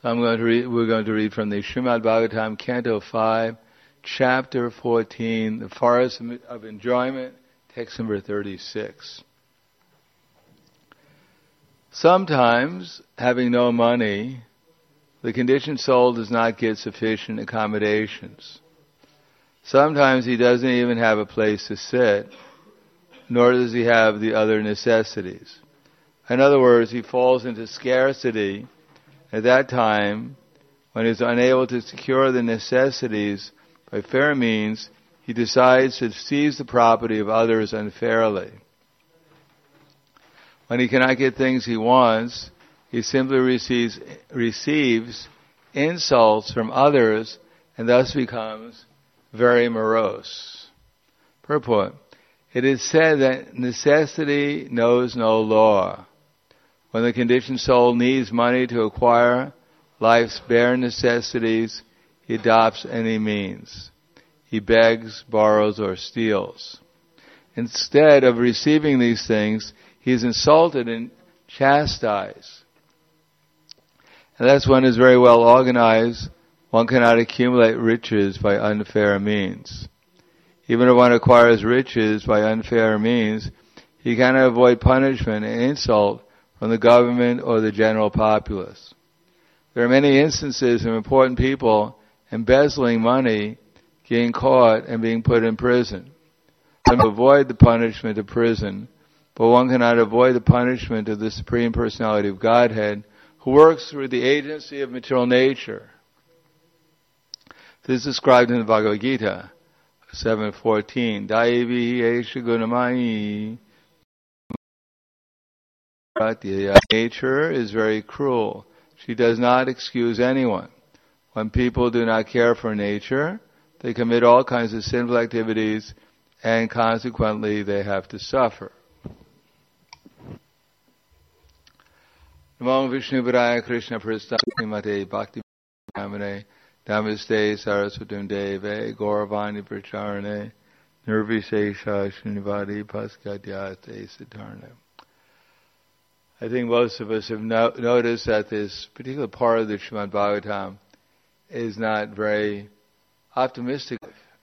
We're going to read from the Srimad Bhagavatam, Canto 5, Chapter 14, The Forest of Enjoyment, text number 36. Sometimes, having no money, the conditioned soul does not get sufficient accommodations. Sometimes he doesn't even have a place to sit, nor does he have the other necessities. In other words, he falls into scarcity. At that time, when he is unable to secure the necessities by fair means, he decides to seize the property of others unfairly. When he cannot get things he wants, he simply receives insults from others and thus becomes very morose. Purport. It is said that necessity knows no law. When the conditioned soul needs money to acquire life's bare necessities, he adopts any means. He begs, borrows, or steals. Instead of receiving these things, he is insulted and chastised. Unless one is very well organized, one cannot accumulate riches by unfair means. Even if one acquires riches by unfair means, he cannot avoid punishment and insult from the government or the general populace. There are many instances of important people embezzling money, getting caught, and being put in prison. One can avoid the punishment of prison, but one cannot avoid the punishment of the Supreme Personality of Godhead, who works through the agency of material nature. This is described in the Bhagavad Gita 7:14. Daivi esha gunamai. Nature is very cruel. She does not excuse anyone. When people do not care for nature, they commit all kinds of sinful activities, and consequently they have to suffer. Namo Vishnu Padaya Krishna Prasthani Mate Bhakti Amane Namaste Saraswatam Deve Gauravani Pracharane Nirvishesha Srinivadi Paskadyate Siddharne. I think most of us have noticed that this particular part of the Srimad Bhagavatam is not very optimistic.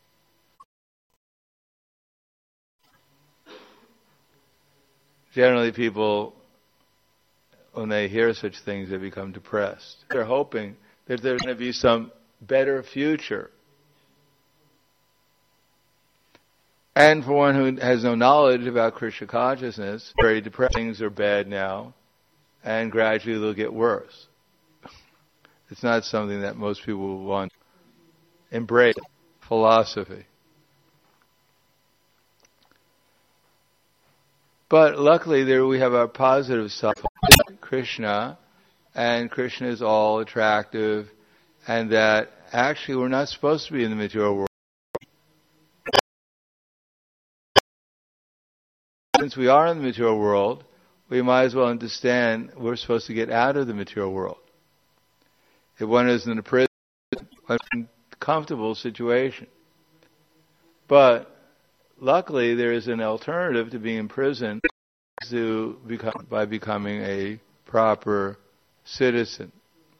Generally people, when they hear such things, they become depressed. They're hoping that there's going to be some better future. And for one who has no knowledge about Krishna consciousness, very depressed. Things are bad now, and gradually they'll get worse. It's not something that most people will want to embrace. Philosophy. But luckily there we have our positive side, Krishna, and Krishna is all attractive, and that actually we're not supposed to be in the material world. Since we are in the material world, we might as well understand we're supposed to get out of the material world. If one is in a prison, one is in a comfortable situation. But luckily there is an alternative to being in prison by becoming a proper citizen.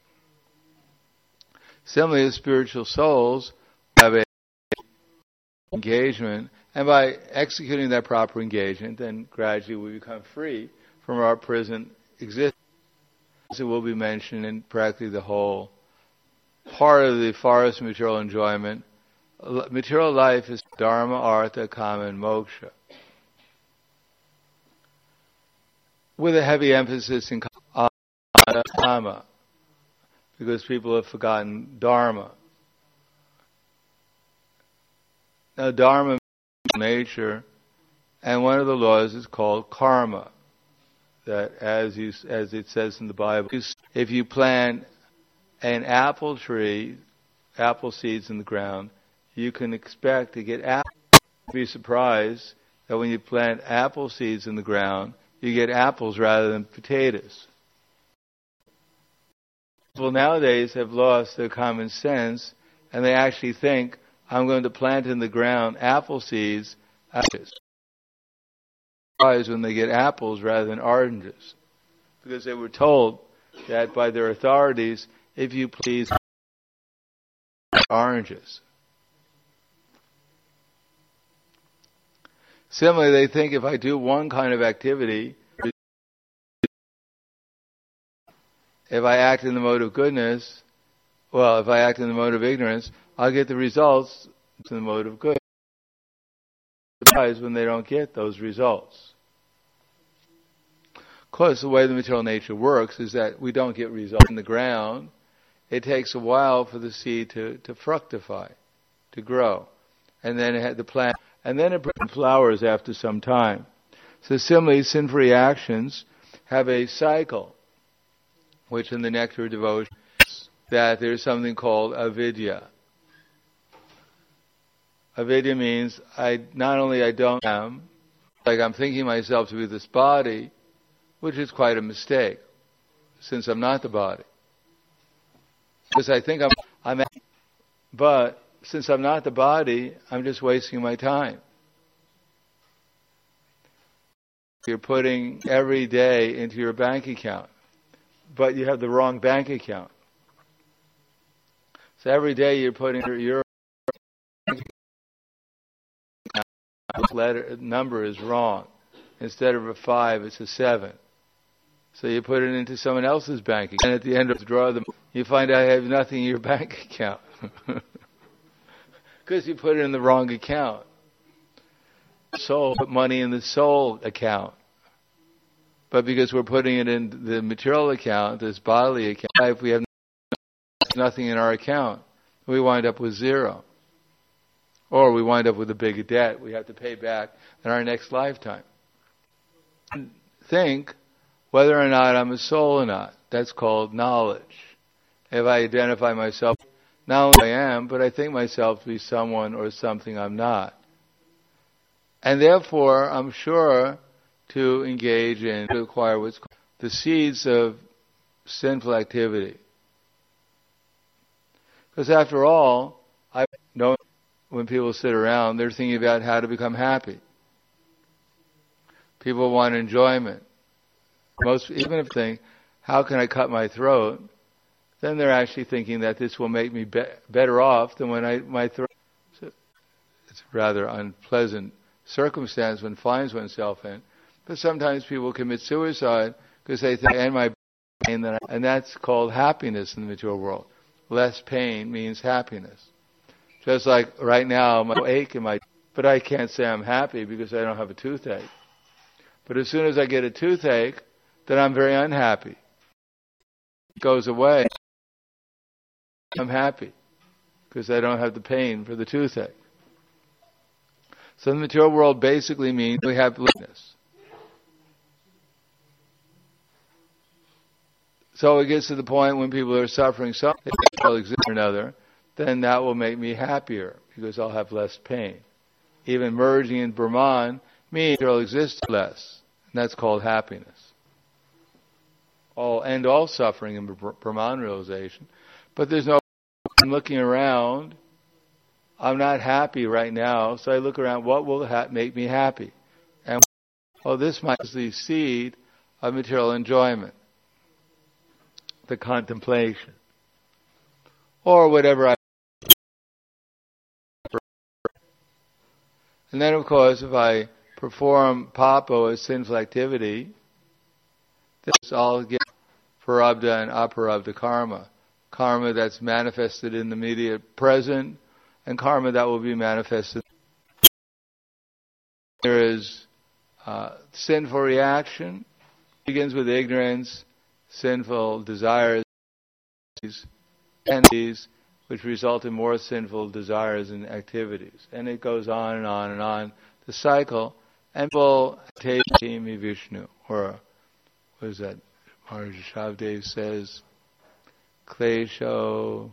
Similarly, spiritual souls have a engagement, and by executing that proper engagement, then gradually we become free from our present existence. It will be mentioned in practically the whole part of the forest of material enjoyment. Material life is dharma, artha, kama, and moksha, with a heavy emphasis on kama, because people have forgotten dharma. Now, dharma nature, and one of the laws is called karma. That as it says in the Bible, if you plant an apple tree, apple seeds in the ground, you can expect to get apples. Be surprised that when you plant apple seeds in the ground, you get apples rather than potatoes. People nowadays have lost their common sense, and they actually think, I'm going to plant in the ground apple seeds, when they get apples rather than oranges. Because they were told that by their authorities, if you please, oranges. Similarly, they think if I do one kind of activity, if I act in the mode of goodness, if I act in the mode of ignorance, I'll get the results in the mode of good. Surprised when they don't get those results. Of course, the way the material nature works is that we don't get results in the ground. It takes a while for the seed to fructify, to grow. And then it had the plant, and then it flowers after some time. So similarly, sinful reactions have a cycle, which in the Nectar of Devotion, that there's something called avidya. Avidya means I don't am, like I'm thinking myself to be this body, which is quite a mistake, since I'm not the body. Because I think but since I'm not the body, I'm just wasting my time. You're putting every day into your bank account, but you have the wrong bank account. So every day you're putting your number is wrong. Instead of a 5, it's a 7. So you put it into someone else's bank account, and at the end of withdraw them, you find out you have nothing in your bank account. Because you put it in the wrong account. Soul, put money in the soul account. But because we're putting it in the material account, this bodily account, if we have nothing in our account, we wind up with 0. Or we wind up with a big debt we have to pay back in our next lifetime. Think whether or not I'm a soul or not. That's called knowledge. If I identify myself, not only I am, but I think myself to be someone or something I'm not. And therefore, I'm sure to engage in, to acquire what's called the seeds of sinful activity. Because after all, I know when people sit around, they're thinking about how to become happy. People want enjoyment. Even if they think, how can I cut my throat? Then they're actually thinking that this will make me better off than when my throat. So it's a rather unpleasant circumstance one finds oneself in. But sometimes people commit suicide because they think, and my pain, and that's called happiness in the material world. Less pain means happiness. Just like right now, my ache in my, but I can't say I'm happy because I don't have a toothache. But as soon as I get a toothache, then I'm very unhappy. It goes away. I'm happy because I don't have the pain for the toothache. So the material world basically means we have weakness. So it gets to the point when people are suffering something will exist or another, then that will make me happier because I'll have less pain. Even merging in Brahman means there will exist less, and that's called happiness. All suffering in Brahman realization. But there's no, I'm looking around, I'm not happy right now, so I look around, what will make me happy? And, this might be the seed of material enjoyment, the contemplation, or whatever I. And then, of course, if I perform papa as sinful activity, this all gets prarabdha and aparabdha karma. Karma that's manifested in the immediate present, and karma that will be manifested. There is sinful reaction, begins with ignorance, sinful desires, and these which result in more sinful desires and activities. And it goes on and on and on, the cycle. And people take me Vishnu, or what is that? Maharaj Shavdev says, Klesho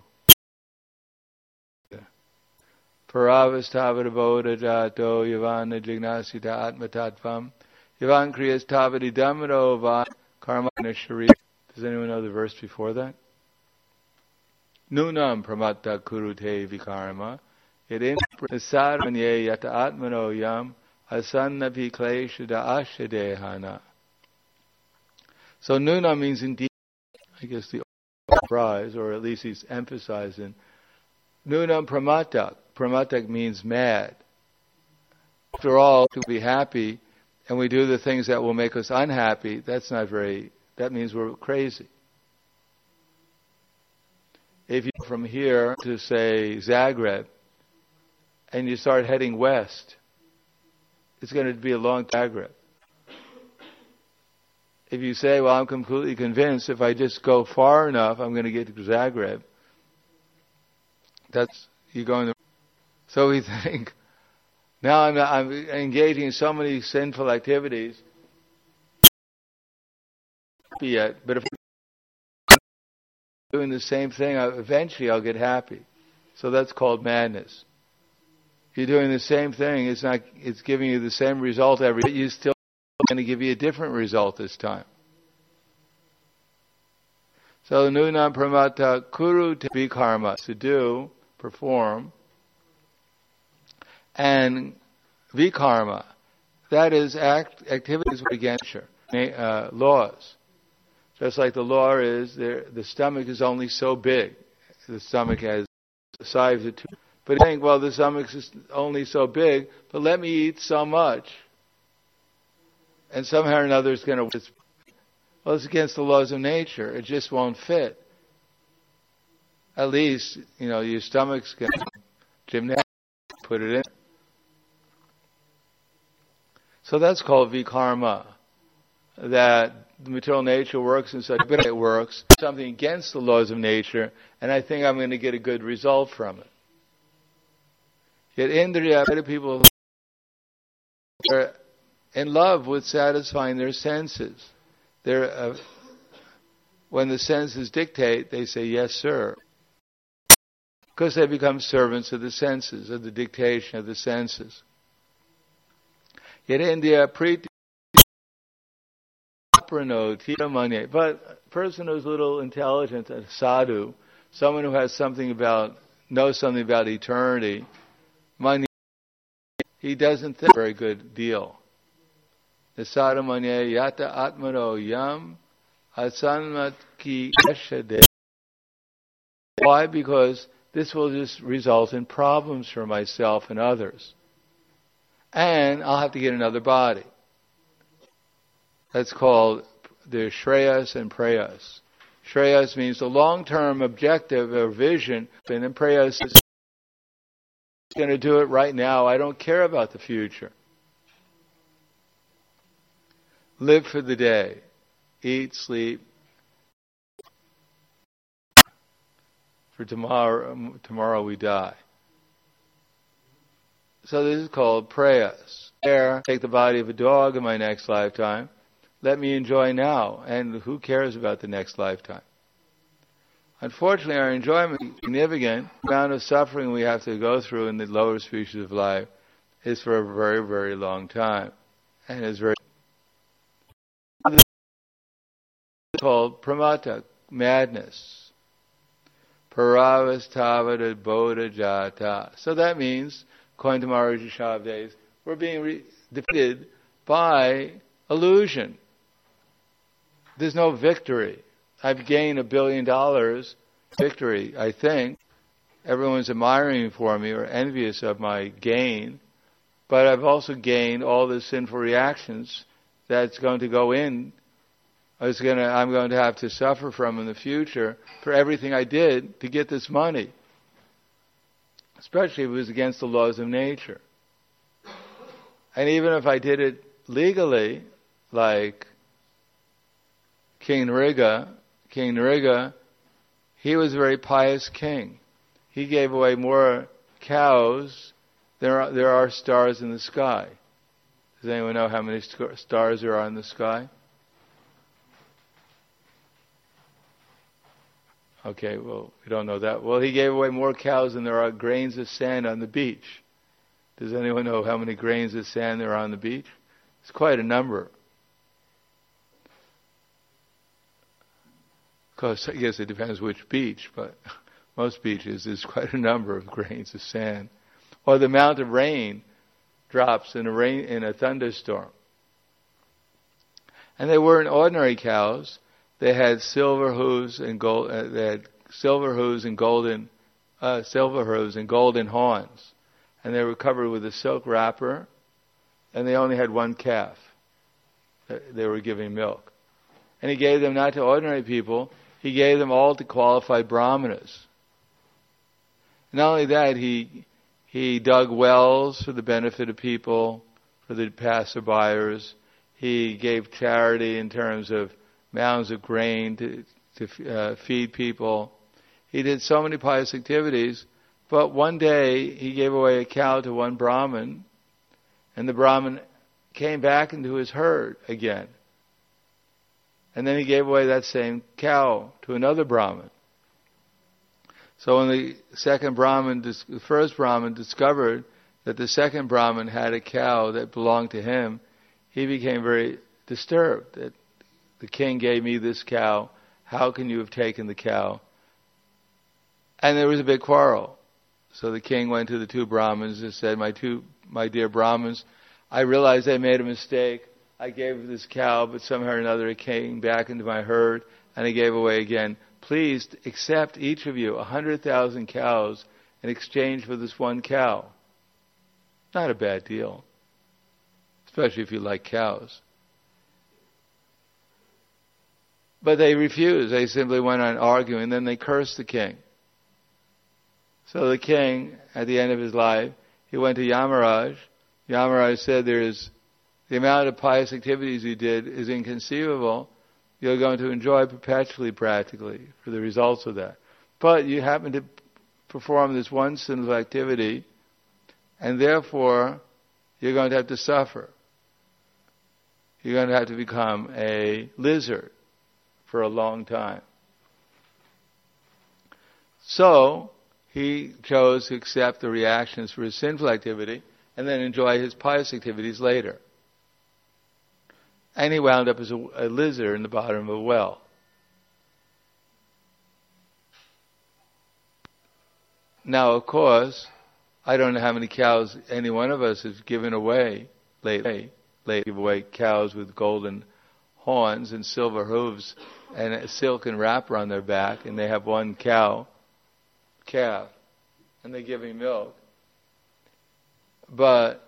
Paravastavadabodha jato yavana jignasita atmatatvam yavan kriyas tavadi dhammaro va karmana shari. Does anyone know the verse before that? Nunam pramatta kurute vikarma yadin sarvanye yata atmano yam asannapi kleshada ashadehana. So nuna means indeed, I guess the rise, or at least he's emphasizing. Nunam pramatak. Pramatak means mad. After all, to be happy, and we do the things that will make us unhappy, that means we're crazy. If you go from here to, say, Zagreb, and you start heading west, it's going to be a long Zagreb. If you say, well, I'm completely convinced if I just go far enough, I'm going to get to Zagreb, you're going to... So we think, now I'm engaging in so many sinful activities, yet, but if I'm doing the same thing, eventually I'll get happy. So that's called madness. If you're doing the same thing, it's giving you the same result every day. You still going to give you a different result this time. So nunam pramata kuru to be karma, to do, perform, and vikarma, that is activities against laws. Just like the law is, the stomach is only so big. The stomach has the size of two. But you think, well, the stomach is only so big, but let me eat so much. And somehow or another it's going to... Well, it's against the laws of nature. It just won't fit. At least, your stomach's going to gymnastics, put it in. So that's called vikarma. That the material nature works in such a way it works, something against the laws of nature, and I think I'm going to get a good result from it. Yet indriya, people are in love with satisfying their senses. When the senses dictate, they say, yes, sir. Because they become servants of the senses, of the dictation of the senses. Yet India priti prano, but a person who's a little intelligent, a sadhu, someone who knows something about eternity, money, he doesn't think a very good deal. The sadhu manye yata atmano yam asanmat ki ashade. Why? Because this will just result in problems for myself and others. And I'll have to get another body. That's called the Shreyas and Preyas. Shreyas means the long-term objective or vision, and then Preyas is going to do it right now. I don't care about the future. Live for the day. Eat, sleep. For tomorrow we die. So this is called Preyas. Take the body of a dog in my next lifetime. Let me enjoy now, and who cares about the next lifetime? Unfortunately, our enjoyment is significant. The amount of suffering we have to go through in the lower species of life is for a very, very long time, and is very called pramata, madness. Paravasthavada bodha jata. So that means, according to Maharaji Shabdes, we're being defeated by illusion. There's no victory. I've gained $1 billion victory, I think. Everyone's admiring for me or envious of my gain. But I've also gained all the sinful reactions that's going to go in. I'm going to have to suffer from in the future for everything I did to get this money. Especially if it was against the laws of nature. And even if I did it legally, like King Nriga, he was a very pious king. He gave away more cows than there are stars in the sky. Does anyone know how many stars there are in the sky? Okay, well, we don't know that. Well, he gave away more cows than there are grains of sand on the beach. Does anyone know how many grains of sand there are on the beach? It's quite a number. Of course, I guess it depends which beach, but most beaches there's quite a number of grains of sand. Or the amount of rain drops in a thunderstorm. And they weren't ordinary cows. they had silver hooves and gold. They had silver hooves and golden horns, and they were covered with a silk wrapper, and they only had one calf. They were giving milk, and he gave them not to ordinary people. He gave them all to qualified brahmanas. Not only that, he dug wells for the benefit of people, for the passerbyers. He gave charity in terms of mounds of grain to feed people. He did so many pious activities, but one day he gave away a cow to one Brahmin, and the Brahmin came back into his herd again. And then he gave away that same cow to another Brahmin. So when the first Brahmin discovered that the second Brahmin had a cow that belonged to him, he became very disturbed that the king gave me this cow. How can you have taken the cow? And there was a big quarrel. So the king went to the two Brahmins and said, my dear Brahmins, I realized I made a mistake. I gave this cow, but somehow or another it came back into my herd, and I gave away again. Please accept each of you 100,000 cows in exchange for this one cow. Not a bad deal, especially if you like cows. But they refused. They simply went on arguing, and then they cursed the king. So the king, at the end of his life, he went to Yamaraj. Yamaraj said, the amount of pious activities you did is inconceivable. You're going to enjoy perpetually, practically, for the results of that. But you happen to perform this one sinful activity, and therefore you're going to have to suffer. You're going to have to become a lizard for a long time. So he chose to accept the reactions for his sinful activity and then enjoy his pious activities later. And he wound up as a lizard in the bottom of a well. Now, of course, I don't know how many cows any one of us has given away lately. Give away cows with golden horns and silver hooves and a silken wrapper on their back, and they have one calf, and they're giving milk. But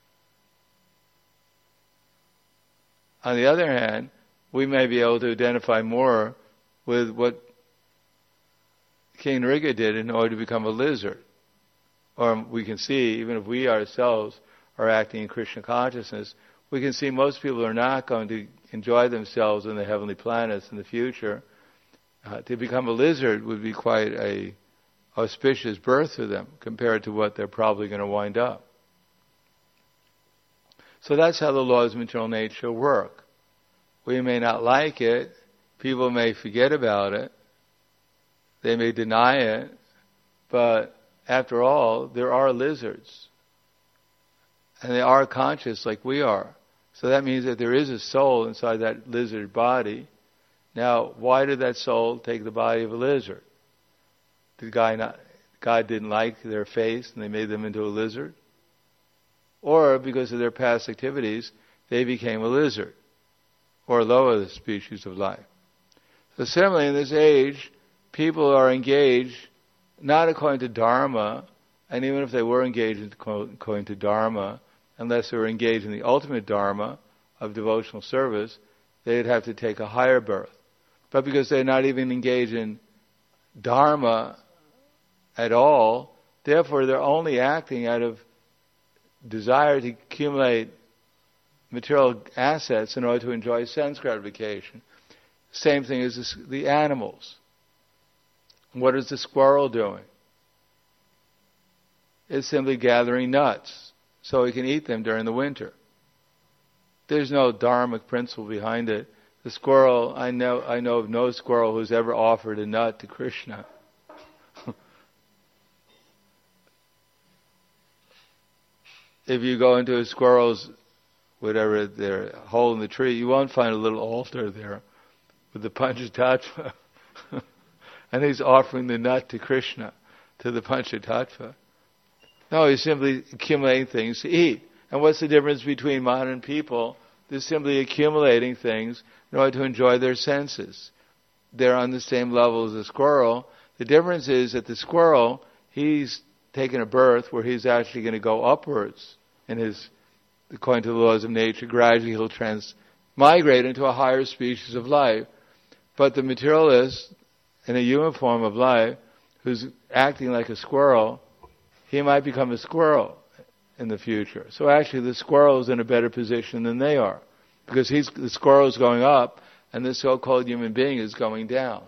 on the other hand, we may be able to identify more with what King Nriga did in order to become a lizard. Or we can see, even if we ourselves are acting in Krishna consciousness, we can see most people are not going to enjoy themselves in the heavenly planets in the future. To become a lizard would be quite a auspicious birth for them compared to what they're probably going to wind up. So that's how the laws of material nature work. We may not like it. People may forget about it. They may deny it. But after all, there are lizards. And they are conscious like we are. So that means that there is a soul inside that lizard body. Now, why did that soul take the body of a lizard? God didn't like their face and they made them into a lizard? Or because of their past activities, they became a lizard, or a lower species of life. So similarly, in this age, people are engaged not according to Dharma, and even if they were engaged according to Dharma, unless they were engaged in the ultimate Dharma of devotional service, they'd have to take a higher birth. But because they're not even engaged in Dharma at all, therefore they're only acting out of desire to accumulate material assets in order to enjoy sense gratification. Same thing as the animals. What is the squirrel doing? It's simply gathering nuts so he can eat them during the winter. There's no dharmic principle behind it. The squirrel, I know of no squirrel who's ever offered a nut to Krishna. If you go into a squirrel's, whatever, their hole in the tree, you won't find a little altar there with the Panchatattva. And he's offering the nut to Krishna, to the Panchatattva. No, he's simply accumulating things to eat. And what's the difference between modern people? They're simply accumulating things in order to enjoy their senses. they're on the same level as the squirrel. The difference is that the squirrel, he's taken a birth where he's actually going to go upwards in his, according to the laws of nature, gradually he'll migrate into a higher species of life. But the materialist, in a human form of life, who's acting like a squirrel, he might become a squirrel in the future. So actually the squirrel is in a better position than they are, because the squirrel is going up and the so-called human being is going down.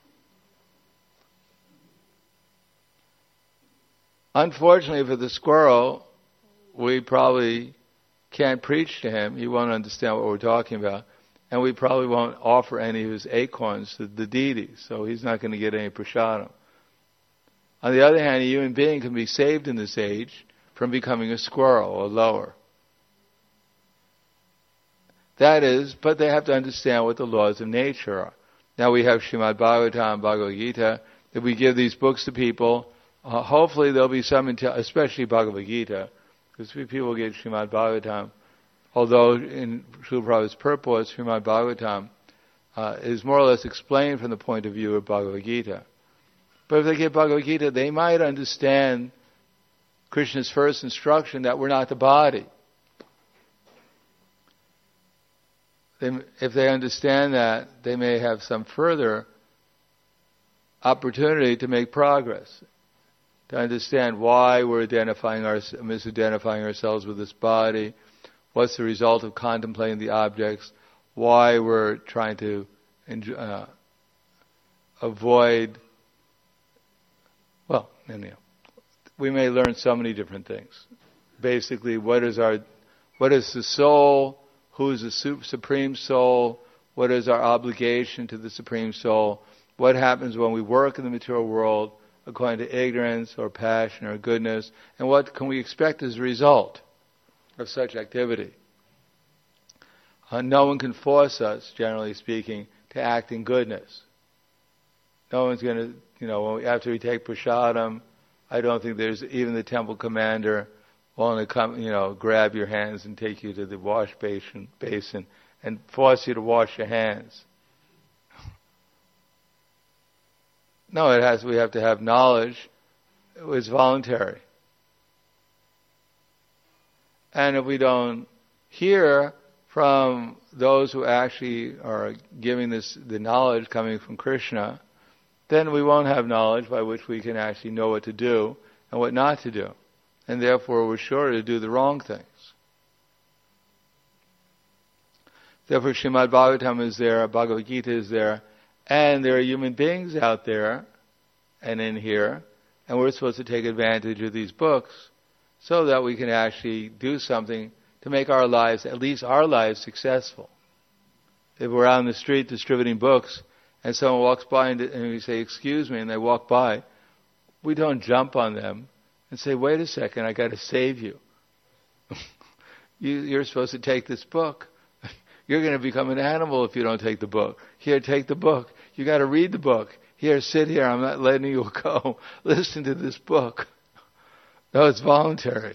Unfortunately for the squirrel, we probably can't preach to him. He won't understand what we're talking about. And we probably won't offer any of his acorns to the deities, so he's not going to get any prasadam. On the other hand, a human being can be saved in this age from becoming a squirrel or lower. That is, but they have to understand what the laws of nature are. Now we have Srimad Bhagavatam, Bhagavad Gita. If we give these books to people, hopefully there'll be some, especially Bhagavad Gita, because people get Srimad Bhagavatam. Although in Srila Prabhupada's purport, Srimad Bhagavatam is more or less explained from the point of view of Bhagavad Gita. But if they get Bhagavad Gita, they might understand Krishna's first instruction that we're not the body. If they understand that, they may have some further opportunity to make progress, to understand why we're misidentifying ourselves with this body, what's the result of contemplating the objects, why we're trying to avoid, we may learn so many different things. Basically, what is the soul, who is the Supreme Soul, what is our obligation to the Supreme Soul, what happens when we work in the material world according to ignorance or passion or goodness, and what can we expect as a result of such activity. No one can force us, generally speaking, to act in goodness. No one's going to, after we take prasadam, I don't think there's even the temple commander willing to come, grab your hands and take you to the wash basin and force you to wash your hands. No, we have to have knowledge. It's voluntary. And if we don't hear from those who actually are giving the knowledge coming from Krishna, then we won't have knowledge by which we can actually know what to do and what not to do. And therefore we're sure to do the wrong things. Therefore Srimad Bhagavatam is there, Bhagavad Gita is there, and there are human beings out there and in here, and we're supposed to take advantage of these books so that we can actually do something to make our lives, at least our lives, successful. If we're out in the street distributing books and someone walks by and we say, "Excuse me," and they walk by, we don't jump on them and say, "Wait a second, I got to save you. You're supposed to take this book. You're going to become an animal if you don't take the book. Here, take the book. You got to read the book. Here, sit here. I'm not letting you go. Listen to this book." No, it's voluntary.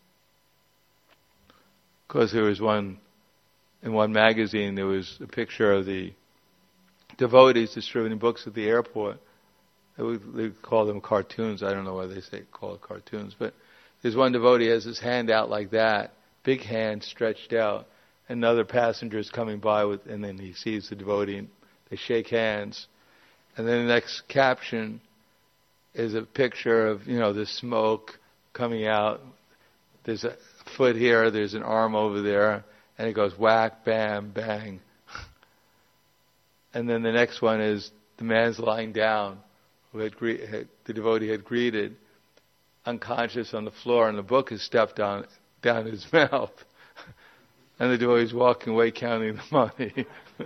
Of course, there was in one magazine, there was a picture of the devotees distributing books at the airport. They call them cartoons. I don't know why they call it cartoons. But there's one devotee has his hand out like that, big hand stretched out. Another passenger is coming by and then he sees the devotee and they shake hands. And then the next caption is a picture of, the smoke coming out. There's a foot here, there's an arm over there, and it goes whack, bam, bang. And then the next one is the man's lying down, who the devotee had greeted, unconscious on the floor, and the book is stuffed down his mouth. And the devotee's walking away counting the money.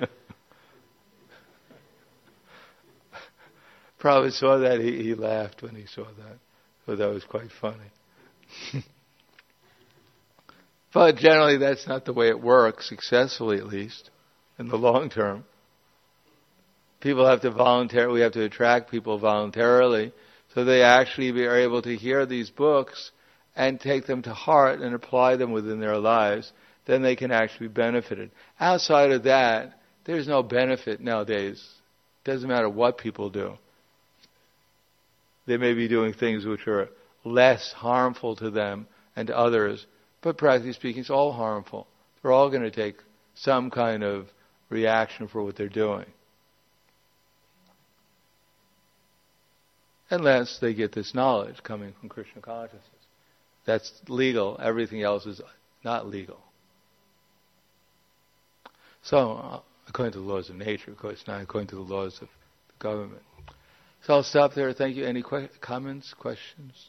Probably saw that, he laughed when he saw that. So that was quite funny. But generally that's not the way it works, successfully at least, in the long term. People have to we have to attract people voluntarily, so they actually are able to hear these books and take them to heart and apply them within their lives. Then they can actually be benefited. Outside of that, there's no benefit nowadays Doesn't matter what people do. They may be doing things which are less harmful to them and to others, but practically speaking, it's all harmful. They're all going to take some kind of reaction for what they're doing. Unless they get this knowledge coming from Krishna consciousness. That's legal. Everything else is not legal. So, according to the laws of nature, of course, not according to the laws of the government. So I'll stop there. Thank you. Any comments, questions?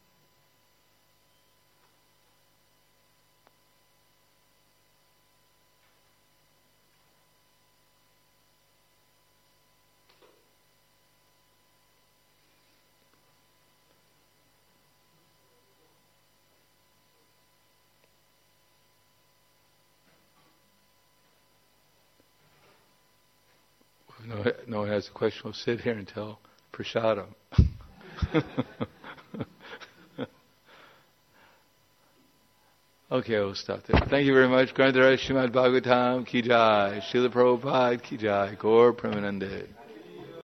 If no one has a question, we'll sit here until prasadam. Okay, we'll stop there. Thank you very much. Granthara Srimad Bhagavatam ki jai. Srila Prabhupada ki jai. Gaur Premanande.